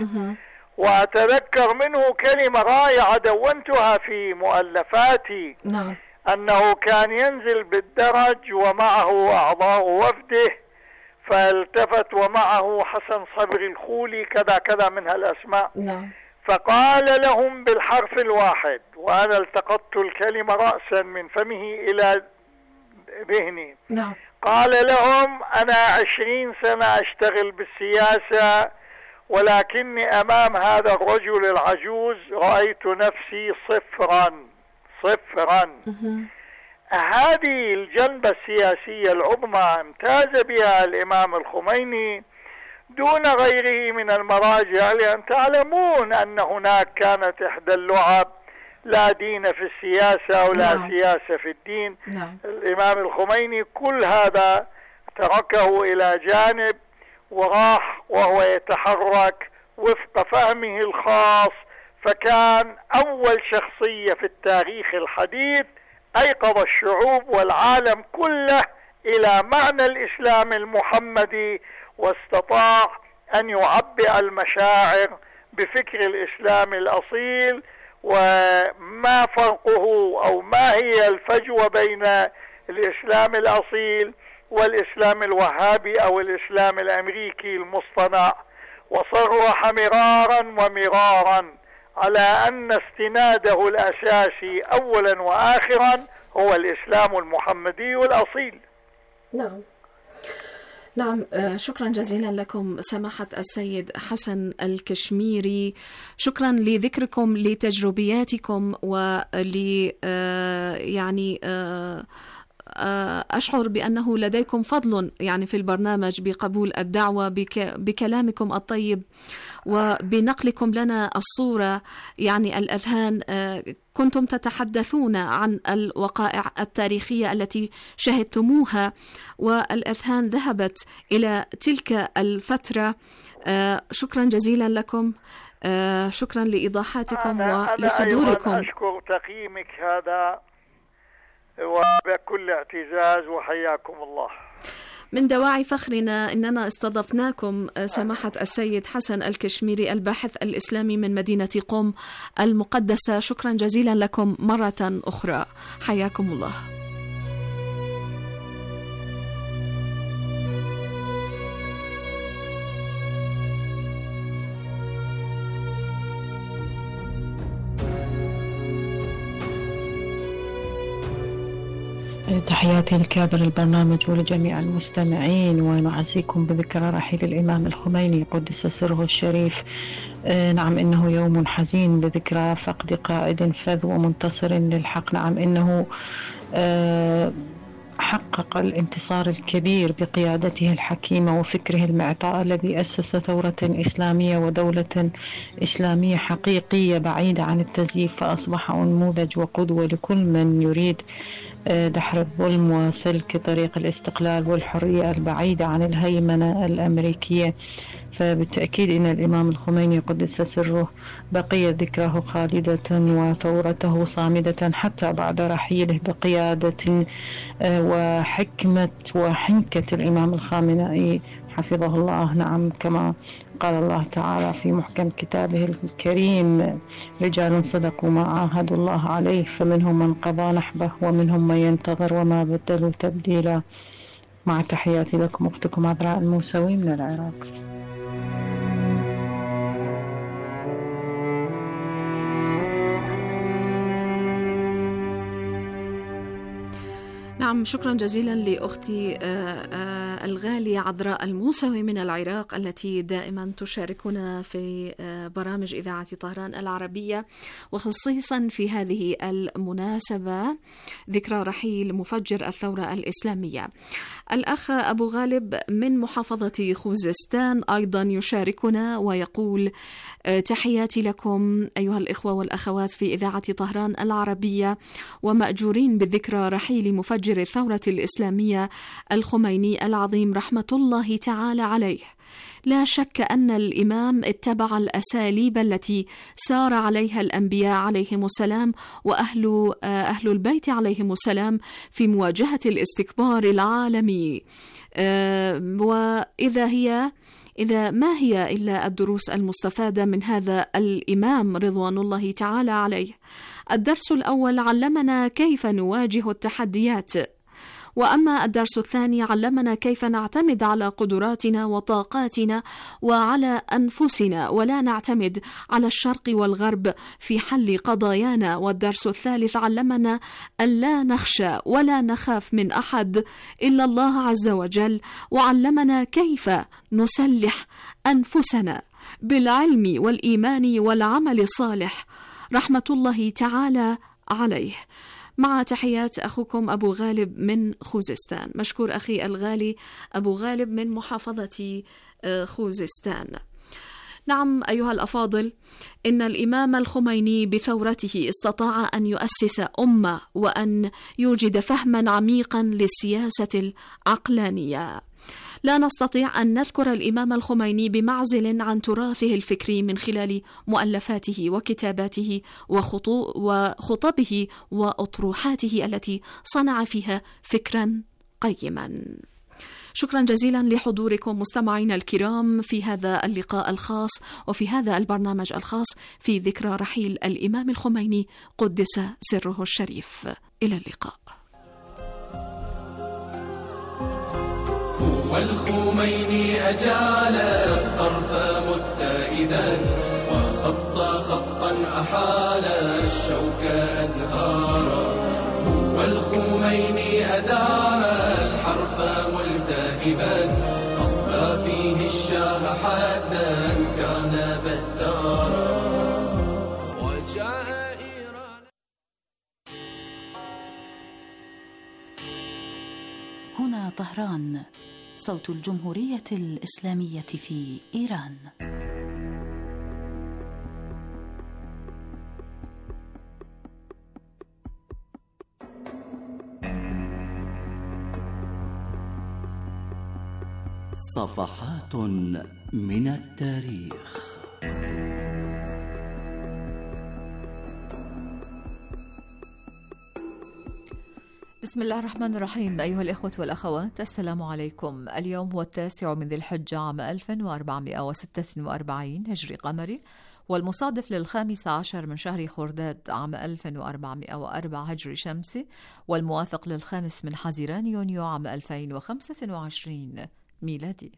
وأتذكر منه كلمة رائعة دونتها في مؤلفاتي، أنه كان ينزل بالدرج ومعه أعضاء وفده، فالتفت ومعه حسن صبري الخولي كذا كذا من هالأسماء، فقال لهم بالحرف الواحد، وأنا التقطت الكلمة رأسا من فمه إلى ذهني، قال لهم: أنا 20 سنة أشتغل بالسياسة، ولكني أمام هذا الرجل العجوز رأيت نفسي صفرا. هذه الجنبة السياسية العظمى امتاز بها الإمام الخميني دون غيره من المراجع، لأن تعلمون أن هناك كانت إحدى اللعب لا دين في السياسة ولا سياسة في الدين. الإمام الخميني كل هذا تركه إلى جانب وراح وهو يتحرك وفق فهمه الخاص، فكان أول شخصية في التاريخ الحديث أيقظ الشعوب والعالم كله إلى معنى الإسلام المحمدي، واستطاع أن يعبئ المشاعر بفكر الإسلام الأصيل، وما فرقه أو ما هي الفجوة بين الإسلام الأصيل والإسلام الوهابي أو الإسلام الأمريكي المصطنع. وصرح مرارا ومرارا على أن استناده الأساسي أولا وآخرا هو الإسلام المحمدي الأصيل. نعم، شكرا جزيلا لكم سماحة السيد حسن الكشميري، شكرا لذكركم لتجربياتكم أشعر بأنه لديكم فضل في البرنامج بقبول الدعوة بكلامكم الطيب وبنقلكم لنا الصورة. الأذهان كنتم تتحدثون عن الوقائع التاريخية التي شهدتموها، والأذهان ذهبت إلى تلك الفترة. شكرا جزيلا لكم، شكرا لإيضاحاتكم ولحضوركم. أنا أشكر تقييمك هذا وبكل اعتزاز، وحياكم الله. من دواعي فخرنا أننا استضفناكم سماحة السيد حسن الكشميري الباحث الإسلامي من مدينة قم المقدسة. شكرا جزيلا لكم مرة أخرى، حياكم الله. تحياتي لكادر البرنامج ولجميع المستمعين، ونعزيكم بذكرى رحيل الإمام الخميني قدس سره الشريف. نعم، إنه يوم حزين بذكرى فقد قائد فذ ومنتصر للحق. نعم، إنه حقق الانتصار الكبير بقيادته الحكيمة وفكره المعطاء الذي أسس ثورة إسلامية ودولة إسلامية حقيقية بعيدة عن التزييف، فأصبح نموذج وقدوة لكل من يريد دحر الظلم وسلك طريق الاستقلال والحرية البعيدة عن الهيمنة الأمريكية. فبالتأكيد إن الإمام الخميني قدس سره بقي ذكره خالدة وثورته صامدة حتى بعد رحيله، بقيادة وحكمة وحنكة الإمام الخامنئي حفظه الله. نعم، كما قال الله تعالى في محكم كتابه الكريم: رجال صدقوا ما عاهدوا الله عليه، فمنهم من قضى نحبه ومنهم من ينتظر وما بدلوا تبديلا. مع تحياتي لكم أختكم عذراء الموسوي من العراق. نعم، شكرا جزيلا لأختي الغالية عذراء الموسوي من العراق، التي دائما تشاركنا في برامج إذاعة طهران العربية، وخصيصا في هذه المناسبة ذكرى رحيل مفجر الثورة الإسلامية. الأخ أبو غالب من محافظة خوزستان أيضا يشاركنا ويقول: تحياتي لكم أيها الإخوة والأخوات في إذاعة طهران العربية، ومأجورين بذكرى رحيل مفجر الثورة الإسلامية الخميني العظيم رحمة الله تعالى عليه. لا شك أن الإمام اتبع الأساليب التي سار عليها الأنبياء عليهم السلام وأهل البيت عليهم السلام في مواجهة الاستكبار العالمي. إذا ما هي إلا الدروس المستفادة من هذا الإمام رضوان الله تعالى عليه؟ الدرس الأول علمنا كيف نواجه التحديات، وأما الدرس الثاني علمنا كيف نعتمد على قدراتنا وطاقاتنا وعلى أنفسنا، ولا نعتمد على الشرق والغرب في حل قضايانا. والدرس الثالث علمنا أن لا نخشى ولا نخاف من أحد إلا الله عز وجل، وعلمنا كيف نسلح أنفسنا بالعلم والإيمان والعمل الصالح رحمة الله تعالى عليه. مع تحيات أخوكم أبو غالب من خوزستان. مشكور أخي الغالي أبو غالب من محافظة خوزستان. نعم أيها الأفاضل، إن الإمام الخميني بثورته استطاع أن يؤسس أمة وأن يوجد فهما عميقا للسياسة العقلانية. لا نستطيع أن نذكر الإمام الخميني بمعزل عن تراثه الفكري من خلال مؤلفاته وكتاباته وخطبه وأطروحاته التي صنع فيها فكرا قيما. شكرا جزيلا لحضوركم مستمعينا الكرام في هذا اللقاء الخاص وفي هذا البرنامج الخاص في ذكرى رحيل الإمام الخميني قدس سره الشريف. إلى اللقاء. والخميني أجال الطرف متائدا وخط خطا أحال الشوك أزهارا. والخميني أدار الحرف ملتهبا أصبى فيه الشاه حدا كان بتارا. وجاء إيران. هنا طهران، صوت الجمهورية الإسلامية في إيران. صفحات من التاريخ. بسم الله الرحمن الرحيم. أيها الإخوة والأخوات، السلام عليكم. اليوم هو 9 من ذي الحجة عام 1446 هجري قمري، والمصادف ل15 من شهر خرداد عام 1404 هجري شمسي، والموافق ل5 من حزيران يونيو عام 2025 ميلادي.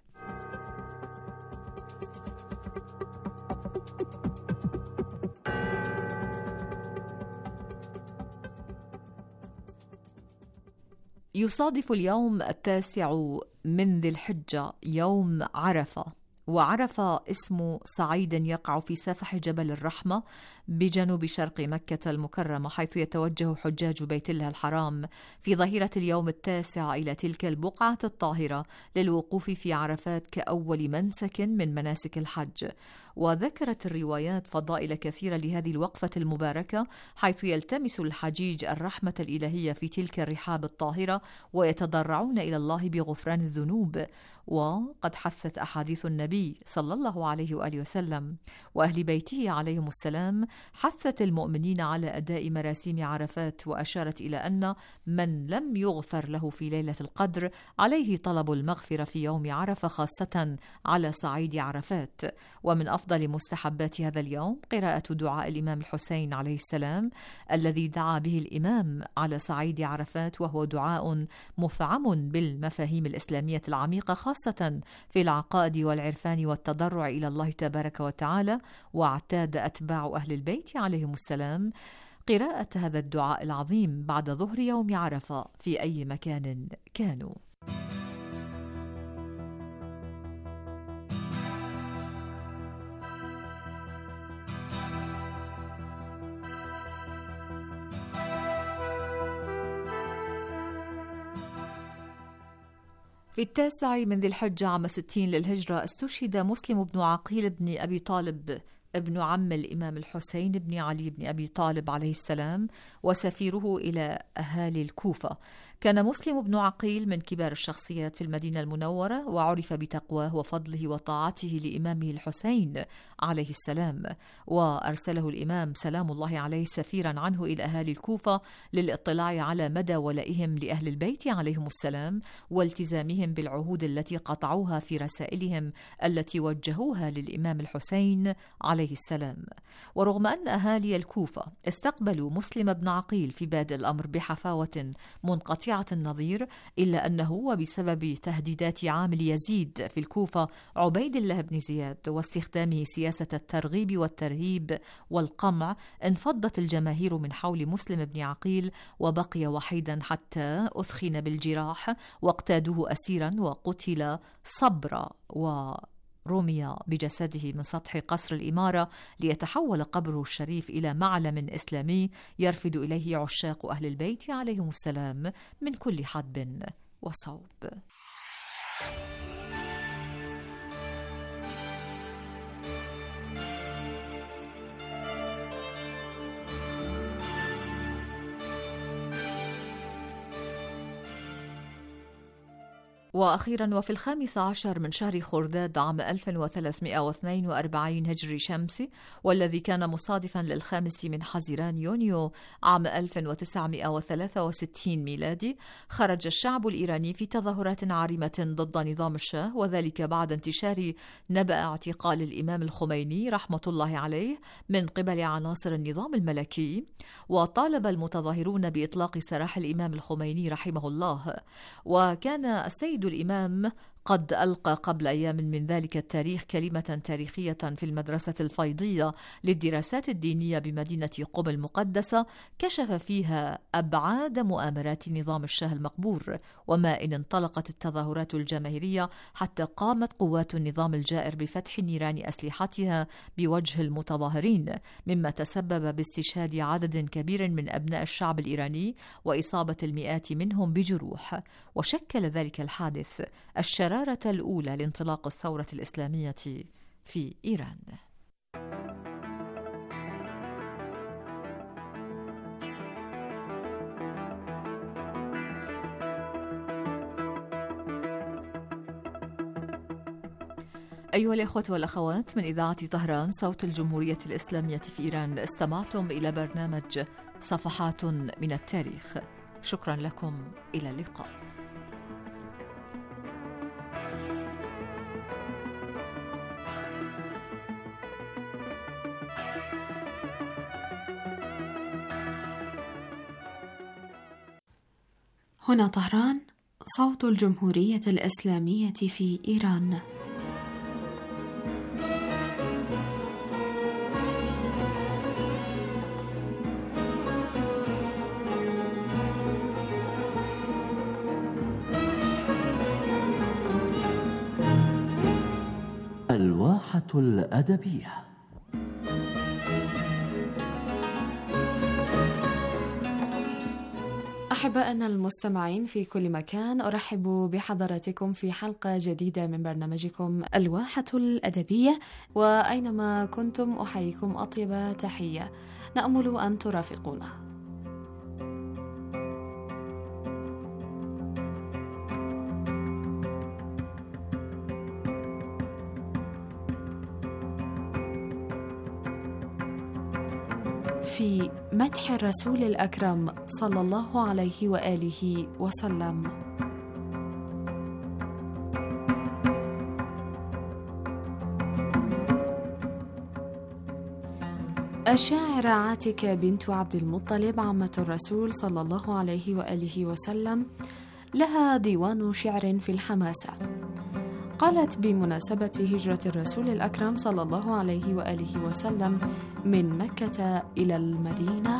يصادف اليوم 9 من ذي الحجة يوم عرفة، وعرفة اسم صعيد يقع في سفح جبل الرحمة بجنوب شرق مكة المكرمة، حيث يتوجه حجاج بيت الله الحرام في ظهيرة اليوم 9 إلى تلك البقعة الطاهرة للوقوف في عرفات كأول منسك من مناسك الحج. وذكرت الروايات فضائل كثيرة لهذه الوقفة المباركة، حيث يلتمس الحجيج الرحمة الإلهية في تلك الرحاب الطاهرة ويتضرعون إلى الله بغفران الذنوب. وقد حثت أحاديث النبي النبي صلى الله عليه وآله وسلم وأهل بيته عليهم السلام حثت المؤمنين على أداء مراسيم عرفات، وأشارت إلى أن من لم يغفر له في ليلة القدر عليه طلب المغفرة في يوم عرفة، خاصة على صعيد عرفات. ومن أفضل مستحبات هذا اليوم قراءة دعاء الإمام الحسين عليه السلام الذي دعا به الإمام على صعيد عرفات، وهو دعاء مفعم بالمفاهيم الإسلامية العميقة، خاصة في العقائد والعرفان والتضرع إلى الله تبارك وتعالى. واعتاد أتباع أهل البيت عليهم السلام قراءة هذا الدعاء العظيم بعد ظهر يوم عرفة في أي مكان كانوا. في 9 من ذي الحجة عام 60 للهجرة استشهد مسلم بن عقيل بن أبي طالب ابن عم الإمام الحسين بن علي بن أبي طالب عليه السلام وسفيره إلى أهالي الكوفة. كان مسلم بن عقيل من كبار الشخصيات في المدينة المنورة، وعرف بتقواه وفضله وطاعته لإمامه الحسين عليه السلام، وأرسله الإمام سلام الله عليه سفيرا عنه إلى أهالي الكوفة للاطلاع على مدى ولائهم لأهل البيت عليهم السلام والتزامهم بالعهود التي قطعوها في رسائلهم التي وجهوها للإمام الحسين عليه السلام. ورغم أن أهالي الكوفة استقبلوا مسلم بن عقيل في بادئ الأمر بحفاوة منقطعة النظير، إلا أنه وبسبب تهديدات عامل يزيد في الكوفة عبيد الله بن زياد واستخدامه سياسة الترغيب والترهيب والقمع، انفضت الجماهير من حول مسلم بن عقيل وبقي وحيدا حتى أثخن بالجراح واقتادوه أسيرا وقتل صبرا، ورمي بجسده من سطح قصر الإمارة ليتحول قبره الشريف إلى معلم إسلامي يرفد إليه عشاق أهل البيت عليهم السلام من كل حدب وصوب. وأخيرا وفي 15 من شهر خرداد عام 1342 هجري شمسي، والذي كان مصادفا لل5 من حزيران يونيو عام 1963 ميلادي، خرج الشعب الإيراني في تظاهرات عارمة ضد نظام الشاه، وذلك بعد انتشار نبأ اعتقال الإمام الخميني رحمة الله عليه من قبل عناصر النظام الملكي. وطالب المتظاهرون بإطلاق سراح الإمام الخميني رحمه الله. وكان السيد الإمام قد ألقى قبل أيام من ذلك التاريخ كلمة تاريخية في المدرسة الفيضية للدراسات الدينية بمدينة قم المقدسة، كشف فيها أبعاد مؤامرات نظام الشاه المقبور، وما إن انطلقت التظاهرات الجماهيرية حتى قامت قوات النظام الجائر بفتح نيران أسلحتها بوجه المتظاهرين، مما تسبب باستشهاد عدد كبير من أبناء الشعب الإيراني وإصابة المئات منهم بجروح. وشكل ذلك الحادث الشرارة الأولى لانطلاق الثورة الإسلامية في إيران. أيها الإخوة والأخوات، من إذاعة طهران صوت الجمهورية الإسلامية في إيران، استمعتم إلى برنامج صفحات من التاريخ. شكرا لكم، إلى اللقاء. هنا طهران صوت الجمهورية الإسلامية في إيران. الواحة الأدبية. أحبائنا المستمعين في كل مكان، أرحب بحضراتكم في حلقة جديدة من برنامجكم الواحة الأدبية، وأينما كنتم أحييكم أطيب تحية، نأمل أن ترافقونا. مدح الرسول الأكرم صلى الله عليه وآله وسلم. الشاعرة عاتكة بنت عبد المطلب عمة الرسول صلى الله عليه وآله وسلم لها ديوان شعر في الحماسة. قالت بمناسبة هجرة الرسول الأكرم صلى الله عليه وآله وسلم من مكة إلى المدينة: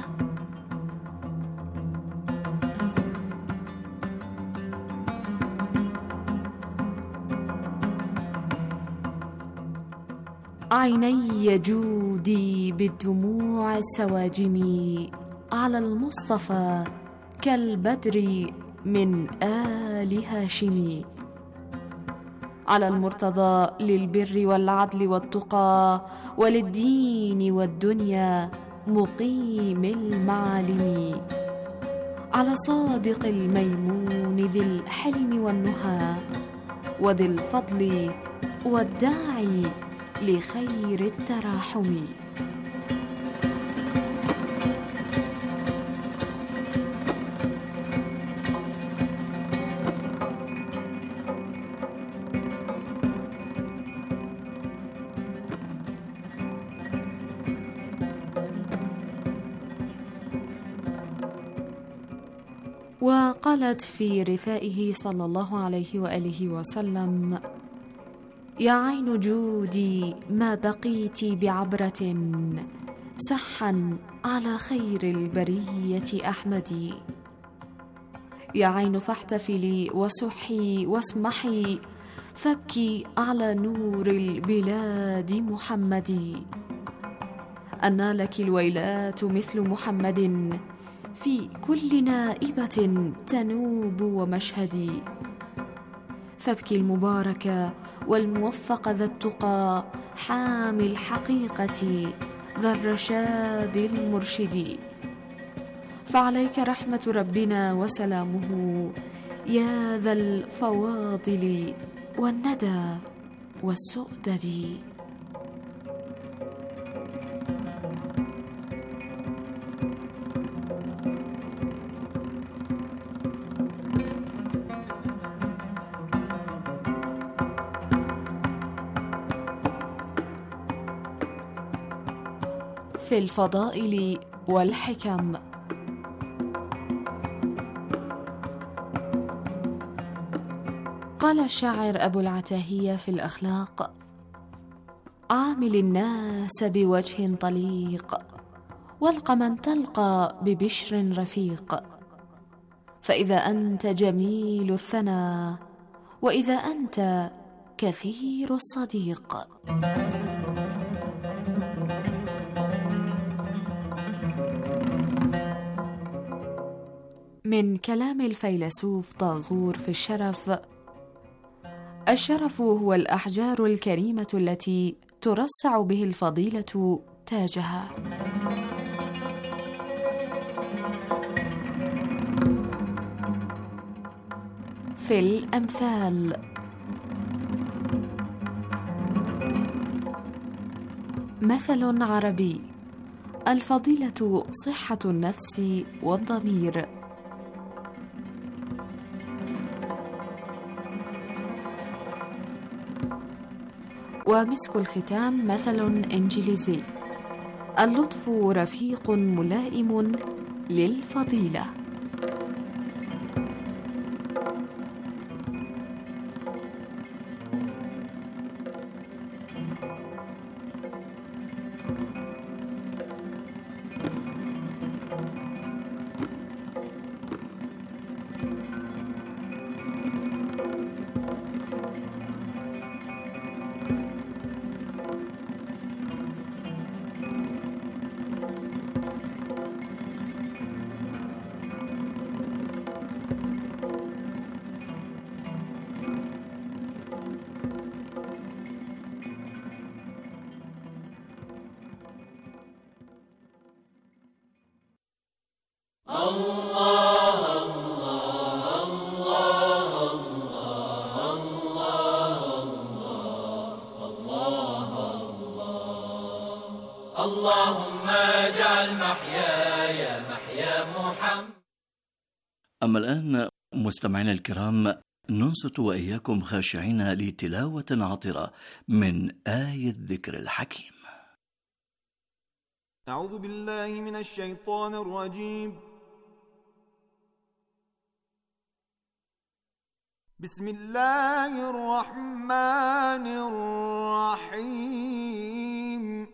عيني جودي بالدموع السواجم على المصطفى كالبدر من آل هاشم، على المرتضى للبر والعدل والتقى وللدين والدنيا مقيم المعالم، على صادق الميمون ذي الحلم والنهى وذي الفضل والداعي لخير التراحم. وقالت في رثائه صلى الله عليه وآله وسلم: يا عين جودي ما بقيت بعبرة سحا على خير البرية أحمدي، يا عين فاحتفلي وسحي واسمحي فابكي على نور البلاد محمد، أنى لك الويلات مثل محمد في كل نائبة تنوب ومشهدي، فابكي المبارك والموفق ذا التقى حامي الحقيقة ذا الرشاد المرشد، فعليك رحمة ربنا وسلامه يا ذا الفواضل والندى والسؤدد. في الفضائل والحكم: قال الشاعر أبو العتاهية في الأخلاق: عامل الناس بوجه طليق والق من تلقى ببشر رفيق، فإذا أنت جميل الثنى وإذا أنت كثير الصديق. من كلام الفيلسوف طاغور في الشرف: الشرف هو الأحجار الكريمة التي ترصع به الفضيلة تاجها. في الأمثال: مثل عربي: الفضيلة صحة النفس والضمير. ومسك الختام مثل إنجليزي: اللطف رفيق ملائم للفضيلة. اللهم اجعل محياي محمد. أما الآن مستمعينا الكرام، ننصت وإياكم خاشعين لتلاوة عطرة من آية الذكر الحكيم. أعوذ بالله من الشيطان الرجيم. بسم الله الرحمن الرحيم.